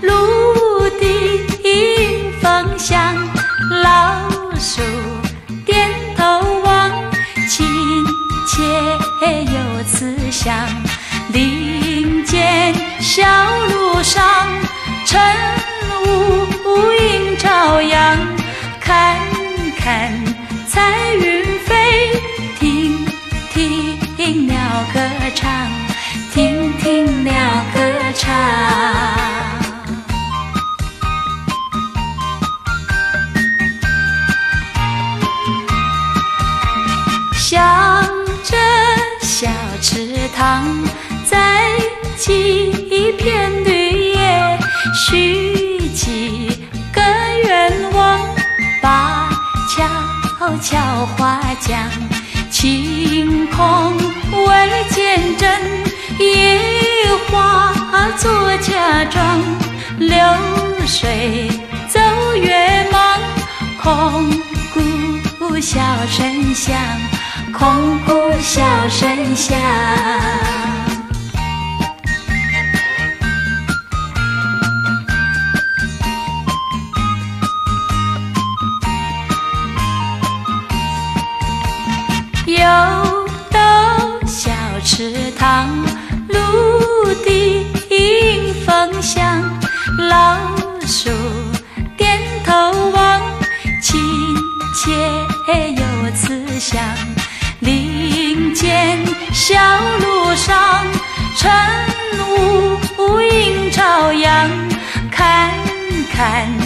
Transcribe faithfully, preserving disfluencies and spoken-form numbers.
鹿鼎风响，老鼠点头望，亲切有慈祥。林间小路上，晨雾映朝阳。看看彩云飞，听听鸟歌唱，听听鸟歌唱。向着小池塘，在几片绿叶，许几个愿望，把悄悄话讲。晴空为见证，野花做嫁妆。流水走月忙，空谷笑声响，空谷笑声响。又到小池塘，鹿鼎风响，老鼠点头望，亲切有慈祥。林间小路上，晨雾映朝阳。看看